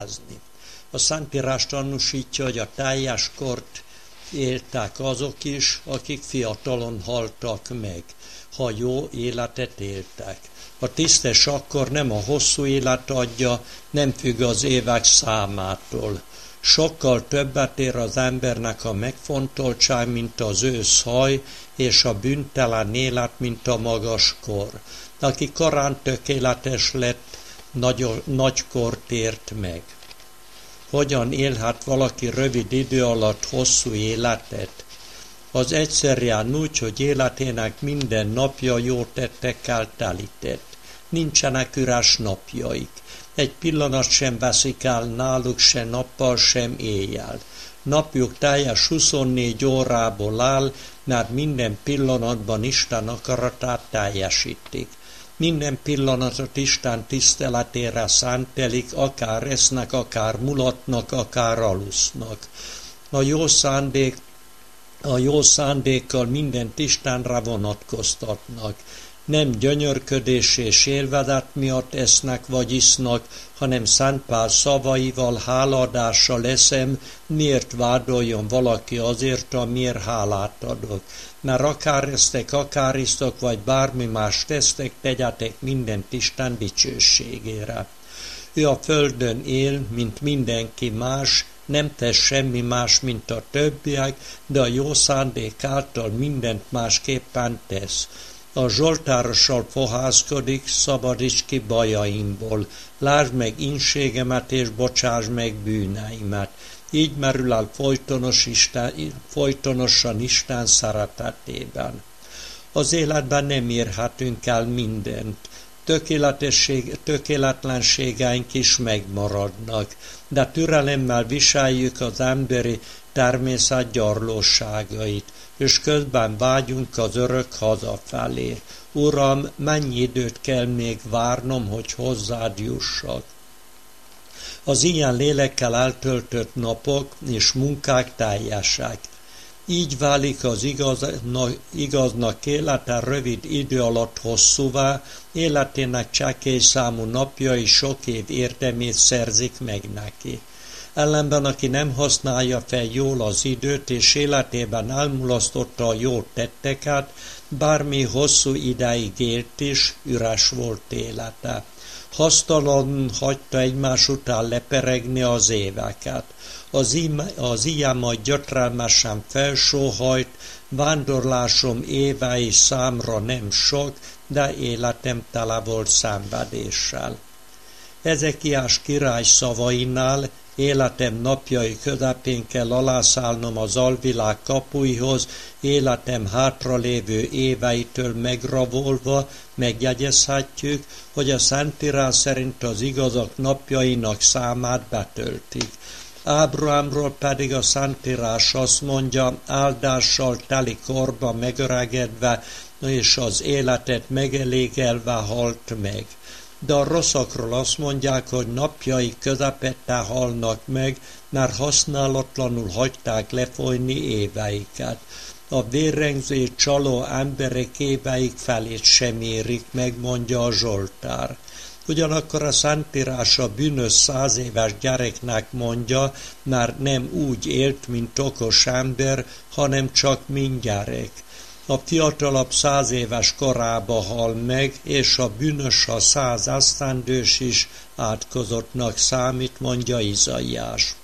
A Szentírás tanúsítja, hogy a teljes kort élták azok is, akik fiatalon haltak meg, ha jó életet éltek. A tisztes akkor nem a hosszú élet adja, nem függ az évek számától. Sokkal többet ér az embernek a megfontoltság, mint az őszhaj, és a bűntelen élet, mint a magas kor. Aki korán tökéletes lett, nagy kort ért meg. Hogyan élhet valaki rövid idő alatt hosszú életet? Az egyszerűen úgy, hogy életének minden napja jó tettekkel telített. Nincsenek üres napjaik. Egy pillanat sem veszik el náluk, se nappal, sem éjjel. Napjuk teljes 24 órából áll, mert minden pillanatban Isten akaratát teljesítik. Minden pillanatot Isten tiszteletére szentelik, akár esznek, akár mulatnak, akár alusznak. A jó szándékkal mindent Istenre vonatkoztatnak. Nem gyönyörködés és élvezet miatt esznek vagy isznak, hanem Szent Pál szavaival, háladással eszem, miért vádoljon valaki azért, amiért hálát adok. Mert akár esztek, akár isztok, vagy bármi más tesztek, tegyetek mindent Isten dicsőségére. Ő a földön él, mint mindenki más, nem tesz semmi más, mint a többiek, de a jó szándék által mindent másképpen tesz. A zsoltárossal fohászkodik, szabadíts ki bajaimból, lásd meg inségemet és bocsáss meg bűneimet. Így merül el folytonosan Isten szeretetében. Az életben nem érhetünk el mindent. Tökéletlenségeink is megmaradnak, de türelemmel viseljük az emberi természet gyarlóságait, és közben vágyunk az örök hazafelé. Uram, mennyi időt kell még várnom, hogy hozzád jussak? Az ilyen lélekkel eltöltött napok és munkák teljesek. Így válik az igaznak élete rövid idő alatt hosszúvá, életének csekély számú napjai sok év érdemét szerzik meg neki. Ellenben, aki nem használja fel jól az időt, és életében elmulasztotta a jó tetteket, bármi hosszú ideig élt is, üres volt élete. Hasztalanul hagyta egymás után leperegni az éveket. Az ilyen majd gyötrelmesen felsóhajt, vándorlásom évei számra nem sok, de életem tele volt szenvedéssel. Ezekiás király szavainál életem napjai közepén kell alászállnom az alvilág kapuihoz, életem hátralévő éveitől megrabolva megjegyezhetjük, hogy a Szentírás szerint az igazak napjainak számát betöltik. Ábrahámról pedig a Szentírás azt mondja, áldással teli korba megöregedve, és az életet megelégelve halt meg. De a rosszakról azt mondják, hogy napjai közepette halnak meg, mert használatlanul hagyták lefolyni éveiket. A vérrengző csaló emberek éveik felét sem érik meg, mondja a Zsoltár. Ugyanakkor a Szentírás a bűnös 100 éves gyereknek mondja, mert nem úgy élt, mint okos ember, hanem csak mint gyerek. A fiatalabb 100 éves korába hal meg, és a bűnös a 100 esztendős is átkozottnak számít, mondja Izaiás.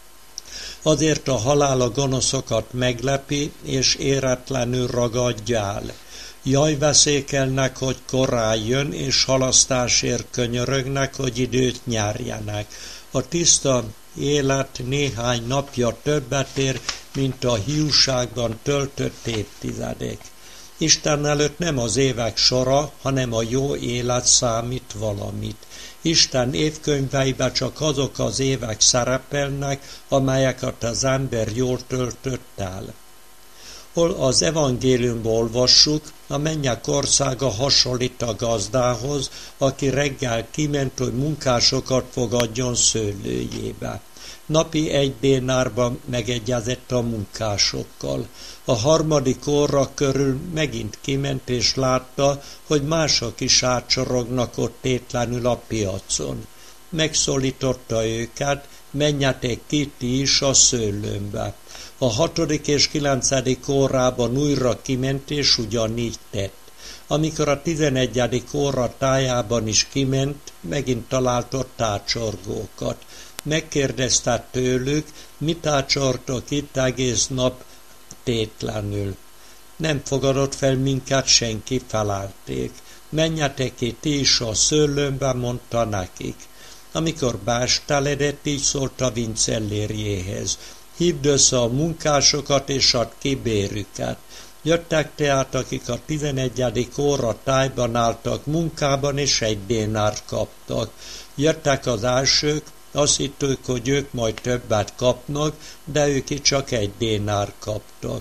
Azért a halál a gonoszokat meglepi, és éretlenül ragadja el. Jaj, veszékelnek, hogy korán jön, és halasztásért könyörögnek, hogy időt nyerjenek. A tiszta élet néhány napja többet ér, mint a hiúságban töltött évtizedek. Isten előtt nem az évek sora, hanem a jó élet számít valamit. Isten évkönyveiben csak azok az évek szerepelnek, amelyeket az ember jól töltött el. Hol az evangéliumból olvassuk, a mennyek országa hasonlít a gazdához, aki reggel kiment, hogy munkásokat fogadjon szőlőjébe. Napi 1 dénárban megegyezett a munkásokkal. A 3. óra körül megint kiment, és látta, hogy mások is átsorognak ott tétlenül a piacon. megszólította őket, menjetek ki ti is a szőlőmbe. A 6. és 9. órában újra kiment, és ugyanígy tett. Amikor a 11. óra tájában is kiment, megint talált ott tácsorgókat. Megkérdezte tőlük, mit tácsortok itt egész nap tétlenül. Nem fogadott fel minket senki, felálték. Menjetek ki ti is a szőlőmbe, mondta nekik. Amikor bástaledett, így szólt a vincellérjéhez. Hívd össze a munkásokat, és add ki bérüket. Jöttek tehát, akik a 11. óra tájban álltak munkában, és 1 dénárt kaptak. Jöttek az elsők, azt hittük, hogy ők majd többet kapnak, de ők csak 1 dénárt kaptak.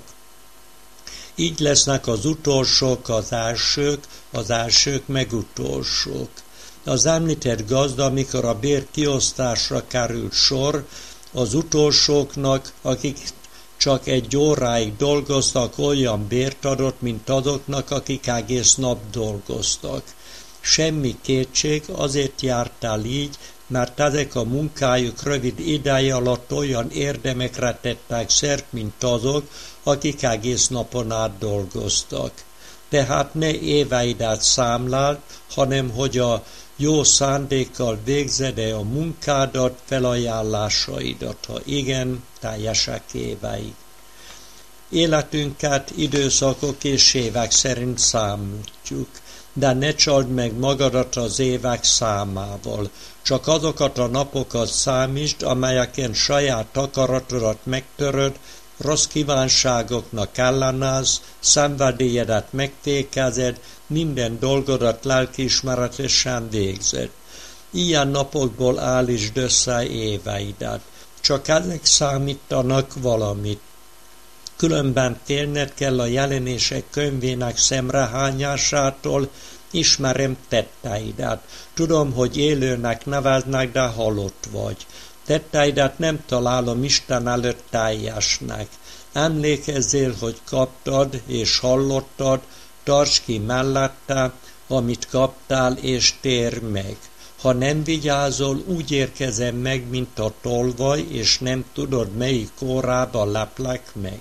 Így lesznek az utolsók az elsők meg utolsók. Az említett gazda, amikor a bér kiosztásra került sor, az utolsóknak, akik csak 1 óráig dolgoztak, olyan bért adott, mint azoknak, akik egész nap dolgoztak. Semmi kétség, azért járt el így, mert ezek a munkájuk rövid ideje alatt olyan érdemekre tettek szert, mint azok, akik egész napon át dolgoztak. Tehát ne éveidet számláld, hanem hogy a jó szándékkal végzed-e a munkádat, felajánlásaidat, ha igen, teljesek éveig. Életünket időszakok és évek szerint számítjuk, de ne csald meg magadat az évek számával, csak azokat a napokat számítsd, amelyeken saját akaratodat megtöröd, rossz kívánságoknak ellenállsz, szenvedélyedet megfékezed, minden dolgodat lelkiismeretesen végzed. Ilyen napokból állítsd össze éveidet, csak ezek számítanak valamit. Különben félned kell a jelenések könyvének szemrehányásától, ismerem tetteidet. Tudom, hogy élőnek neveznek, de halott vagy. Tetteidet nem találom Isten előtt teljesnek. Emlékezzél, hogy kaptad és hallottad, tartsd ki mellette, amit kaptál, és térj meg. Ha nem vigyázol, úgy érkezem meg, mint a tolvaj, és nem tudod, melyik órába leplek meg.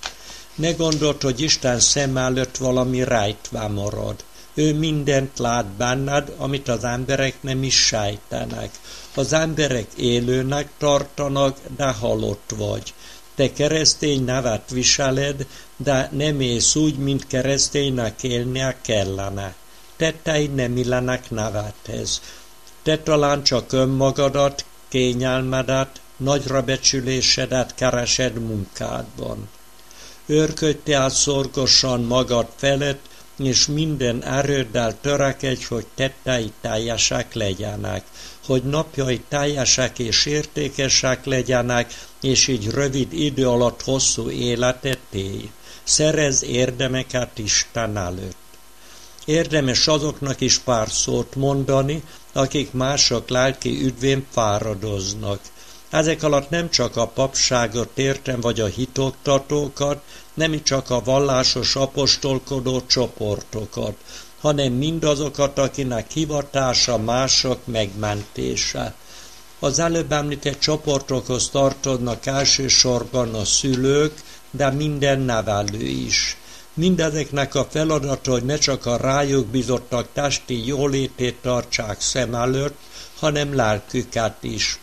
Ne gondold, hogy Isten szem előtt valami rejtve marad. Ő mindent lát benned, amit az emberek nem is sejtenek. Az emberek élőnek tartanak, de halott vagy. Te keresztény nevet viseled, de nem élsz úgy, mint kereszténynek élnie kellene. Tetteid nem illenek nevethez. Te talán csak önmagadat, kényelmedet, nagyra becsülésedet keresed munkádban. Őrködj tehát szorgosan magad felett, és minden erőddel törekedj, hogy tetteid teljesek legyenek, hogy napjai teljesek és értékesek legyenek, és így rövid idő alatt hosszú életet élj. Szerezz érdemeket Isten előtt. Érdemes azoknak is pár szót mondani, akik mások lelki üdvén fáradoznak. Ezek alatt nem csak a papságot értem, vagy a hitoktatókat, nem csak a vallásos apostolkodó csoportokat, hanem mindazokat, akinek hivatása mások megmentése. Az előbb említett csoportokhoz tartoznak elsősorban a szülők, de minden nevelő is. Mindezeknek a feladata, hogy ne csak a rájuk bizottak testi jólétét tartsák szem előtt, hanem lelküket is.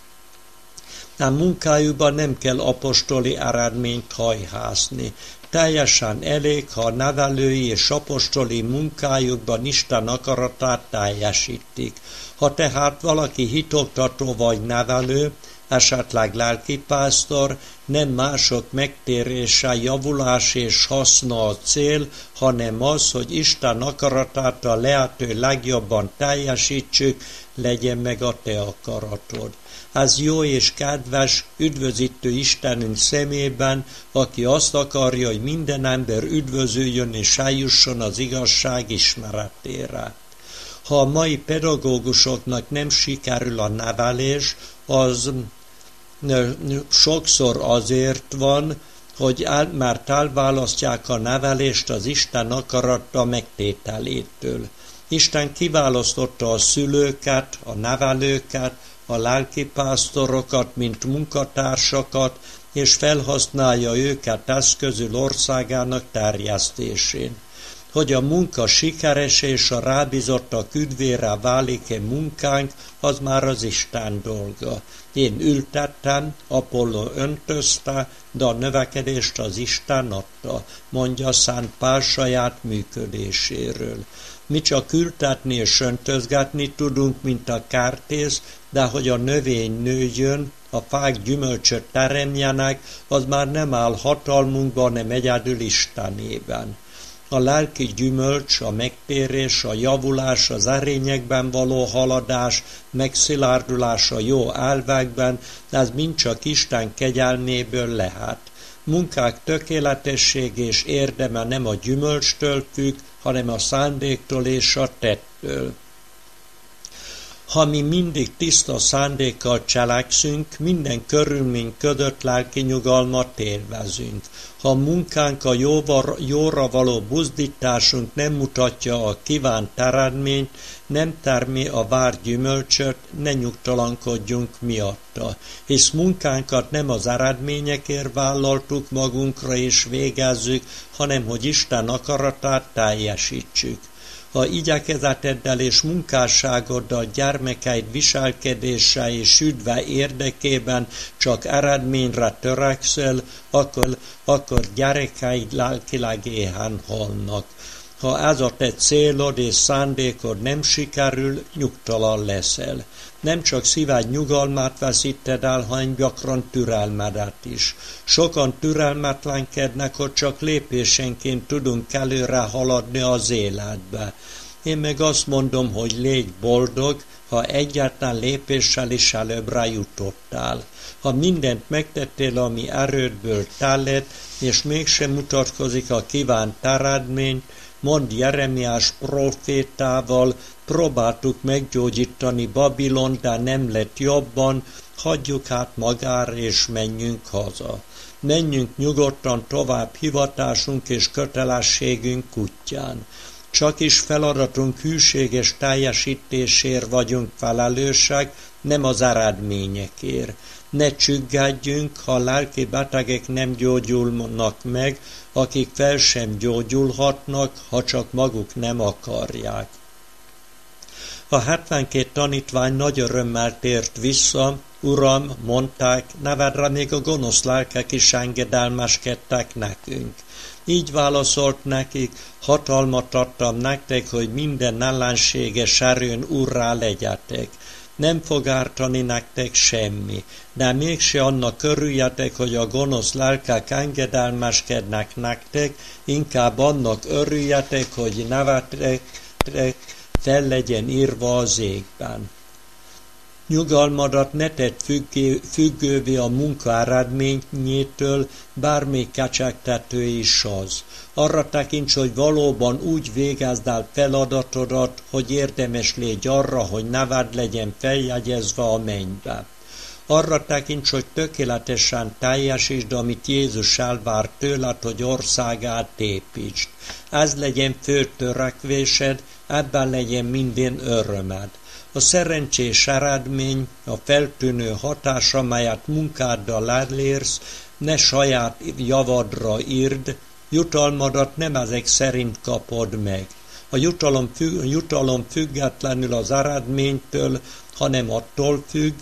A munkájukban nem kell apostoli eredményt hajhászni. Teljesen elég, ha a nevelői és apostoli munkájukban Isten akaratát teljesítik. Ha tehát valaki hitoktató vagy nevelő, esetleg lelkipásztor, nem mások megtérése, javulás és haszna a cél, hanem az, hogy Isten akaratát a lehető legjobban teljesítsük, legyen meg a te akaratod. Ez jó és kedves, üdvözítő Istenünk szemében, aki azt akarja, hogy minden ember üdvözüljön és eljusson az igazság ismeretére. Ha a mai pedagógusoknak nem sikerül a nevelés, az sokszor azért van, hogy mert elválasztják a nevelést az Isten akarata megtételétől. Isten kiválasztotta a szülőket, a nevelőket, a lelkipásztorokat, mint munkatársakat, és felhasználja őket eszközül országának terjesztésén. Hogy a munka sikeres és a rábízottak üdvére válik-e munkánk, az már az Isten dolga. Én ültettem, Apollo öntözte, de a növekedést az Isten adta, mondja Szent Pál saját működéséről. Mi csak ültetni és öntözgetni tudunk, mint a kertész, de hogy a növény nőjön, a fák gyümölcsöt teremjenek, az már nem áll hatalmunkban, hanem egyedül Istenében. A lelki gyümölcs, a megtérés, a javulás, az erényekben való haladás, megszilárdulás a jó elvekben, ez mind csak Isten kegyelméből lehet. Munkák tökéletesség és érdeme nem a gyümölcstől függ, hanem a szándéktól és a tettől. Ha mi mindig tiszta szándékkal cselekszünk, minden körülmény között lelki nyugalmat élvezünk. Ha a munkánk, a jóra való buzdításunk nem mutatja a kívánt eredményt, nem termi a várt gyümölcsöt, ne nyugtalankodjunk miatta, hisz munkánkat nem az eredményekért vállaltuk magunkra és végezzük, hanem hogy Isten akaratát teljesítsük. Ha igyekezeteddel és munkásságoddal gyermekeid viselkedése és üdve érdekében csak eredményre törekszel, akkor gyerekeid lelkileg éhen halnak. Ha ez a te célod és szándékod nem sikerül, nyugtalan leszel. Nem csak szíved nyugalmát veszíted el, hanem gyakran türelmedet is. Sokan türelmetlenkednek, hogy csak lépésenként tudunk előre haladni az életbe. Én meg azt mondom, hogy légy boldog, ha egyáltalán lépéssel is előbbre jutottál. Ha mindent megtettél, ami erődből telett, és mégsem mutatkozik a kívánt eredmény, mond Jeremiás profétával, próbáltuk meggyógyítani Babilon, de nem lett jobban, hagyjuk át magára és menjünk haza. Menjünk nyugodtan tovább hivatásunk és kötelességünk útján. Csak is feladatunk hűséges teljesítésért vagyunk felelősek, nem az eredményekért. Ne csüggedjünk, ha a lelki betegek nem gyógyulnak meg, akik fel sem gyógyulhatnak, ha csak maguk nem akarják. A 72 tanítvány nagy örömmel tért vissza, Uram, mondták, nevedre még a gonosz lelkek is engedelmeskedtek nekünk. Így válaszolt nekik, hatalmat adtam nektek, hogy minden ellenséges erőn urrá legyetek. Nem fog ártani nektek semmi, de mégse annak örüljetek, hogy a gonosz lelkek engedelmeskednek nektek, inkább annak örüljetek, hogy nevetek fel legyen írva az égben. Nyugalmadat ne tedd függővé a munka eredményétől, bármely kecsegtető is az. Arra tekints, hogy valóban úgy végezd el feladatodat, hogy érdemes légy arra, hogy neved legyen feljegyezve a mennybe. Arra tekints, hogy tökéletesen teljesítsd, amit Jézus elvár tőled, hogy országát építsd. Ez legyen fő törekvésed, ebben legyen minden örömed. A szerencsés eredmény, a feltűnő hatás, amelyet munkáddal elérsz, ne saját javadra írd, jutalmadat nem ezek szerint kapod meg. A jutalom függetlenül az eredménytől, hanem attól függ,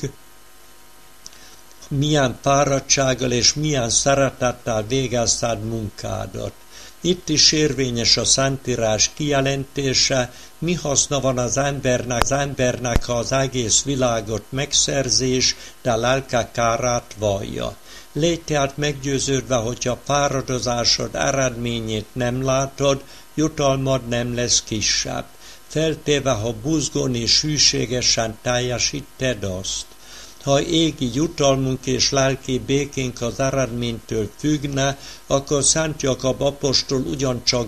milyen fáradtsággal és milyen szeretettel végezted munkádat. Itt is érvényes a Szentírás kijelentése, mi haszna van az embernek, ha az egész világot megszerzés, de lelke kárát vallja. Légy tehát meggyőződve, hogyha fáradozásod eredményét nem látod, jutalmad nem lesz kisebb, feltéve, ha buzgón és hűségesen teljesíted azt. Ha égi jutalmunk és lelki békénk az eredménytől függne, akkor Szent Jakab apostol ugyancsak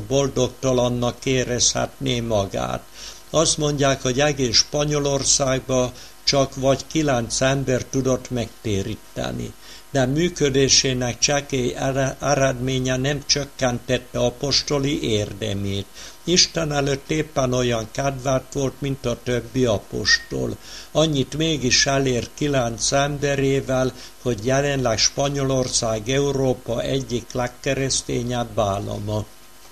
boldogtalannak érezhetné magát. Azt mondják, hogy egész Spanyolországban csak vagy 9 ember tudott megtéríteni. De működésének csekély eredménye nem csökkentette apostoli érdemét. Isten előtt éppen olyan kedvelt volt, mint a többi apostol. Annyit mégis elér 9 emberével, hogy jelenleg Spanyolország Európa egyik legkeresztényebb állama.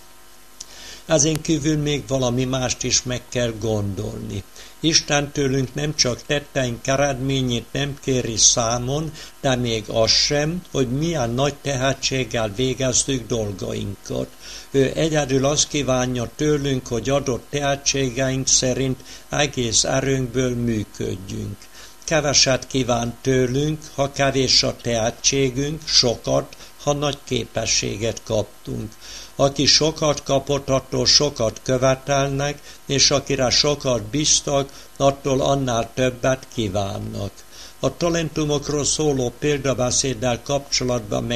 Ezen kívül még valami mást is meg kell gondolni. Isten tőlünk nem csak tetteink eredményét nem kéri számon, de még az sem, hogy milyen nagy tehetséggel végeztük dolgainkat. Ő egyedül azt kívánja tőlünk, hogy adott tehetségeink szerint egész erőnkből működjünk. Keveset kíván tőlünk, ha kevés a tehetségünk, sokat, ha nagy képességet kaptunk. Aki sokat kapott, attól sokat követelnek, és akire sokat bíztak, attól annál többet kívánnak. A talentumokról szóló példabeszéddel kapcsolatban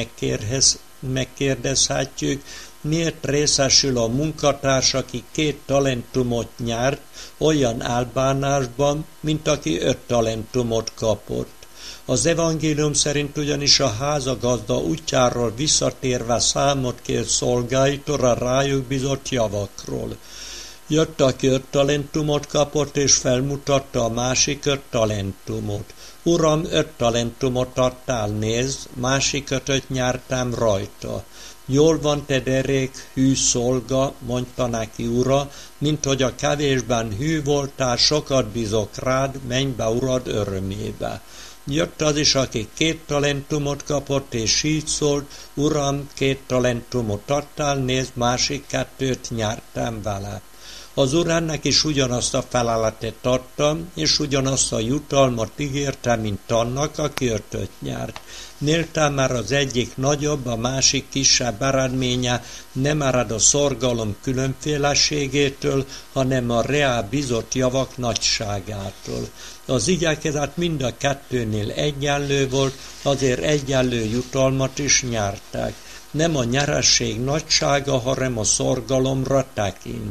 megkérdezhetjük, miért részesül a munkatárs, aki 2 talentumot nyert, olyan elbánásban, mint aki 5 talentumot kapott. Az evangélium szerint ugyanis a házagazda útjáról visszatérve számot kér szolgáitól a rájuk bizott javakról. Jött, aki 5 talentumot kapott, és felmutatta a másik 5 talentumot. Uram, 5 talentumot adtál, nézd, másik 5-öt nyertem rajta. Jól van, te derék, hű szolga, mondta neki ura, mint hogy a kevésben hű voltál, sokat bízok rád, menj be urad örömébe. Jött az is, aki 2 talentumot kapott, és így szólt, uram, 2 talentumot adtál, nézd, másik 2-t nyertem vele. Az úr ennek is ugyanazt a feleletet adta, és ugyanazt a jutalmat ígérte, mint annak, aki 5-öt nyert. Nélkül már az egyik nagyobb, a másik kisebb eredménye nem ered a szorgalom különféleségétől, hanem a reál bizott javak nagyságától. Az igyekezet mind a 2-nél egyenlő volt, azért egyenlő jutalmat is nyertek. Nem a nyeresség nagysága, hanem a szorgalomra tekint.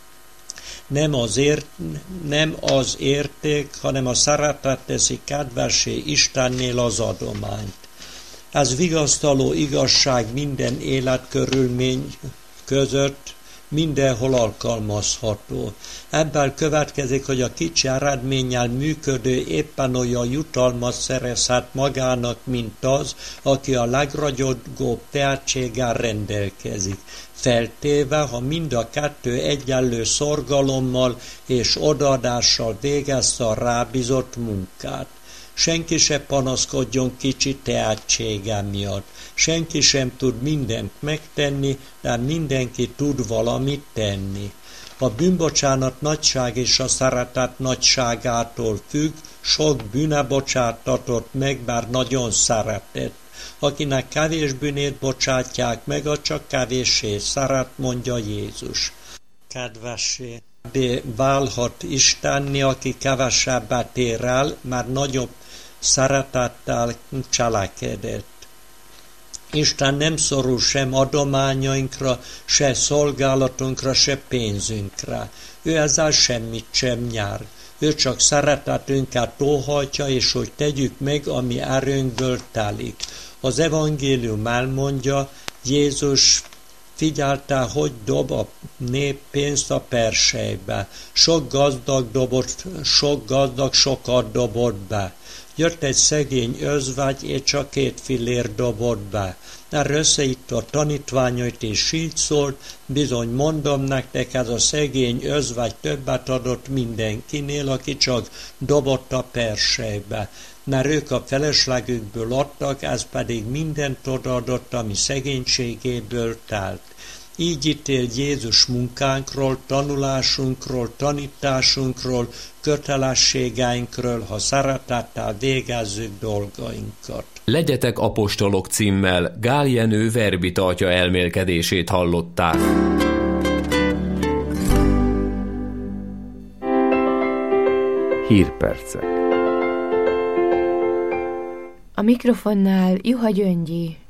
Nem az érték, hanem a szeretet teszi kedvessé Istennél az adományt. Ez vigasztaló igazság minden életkörülmény között mindenhol alkalmazható. Ebből következik, hogy a kicsi eredménnyel működő éppen olyan jutalmat szerezhet magának, mint az, aki a legragyogóbb tehetséggel rendelkezik. Feltéve, ha mind a 2 egyenlő szorgalommal és odaadással végezte a rábízott munkát. Senki se panaszkodjon kicsi tehetsége miatt. Senki sem tud mindent megtenni, de mindenki tud valamit tenni. A bűnbocsánat nagyság és a szeretet nagyságától függ, sok bűne bocsátatott meg, bár nagyon szeretett. Akinek kevés bűnét bocsátják meg, az csak kevéssé szeret, mondja Jézus. Kedvessé válhat Istenni, aki kevesebbet ér el, mert nagyobb szeretettel cselekedett. Isten nem szorul sem adományainkra, se szolgálatunkra, se pénzünkre. Ő ezzel semmit sem nyer. Ő csak szeretetünket óhajtja, és hogy tegyük meg, ami erőnkből telik. Az evangélium elmondja, Jézus figyelte, hogy dob a nép pénzt a persejbe. Sok gazdag sokat dobott be. Jött egy szegény özvegy, és csak 2 fillér dobott be. Erre összeitt a tanítványait, és így szólt, bizony mondom nektek, ez a szegény özvegy többet adott mindenkinél, aki csak dobott a persejbe. Mert ők a feleslegükből adtak, ez pedig mindent odaadott, ami szegénységéből telt. Így ítél Jézus munkánkról, tanulásunkról, tanításunkról, kötelességeinkről, ha szeretettel végezzük dolgainkat. Legyetek apostolok címmel Gál Jenő verbitartja elmélkedését hallották. Hírpercek. A mikrofonnál Juha Gyöngyi.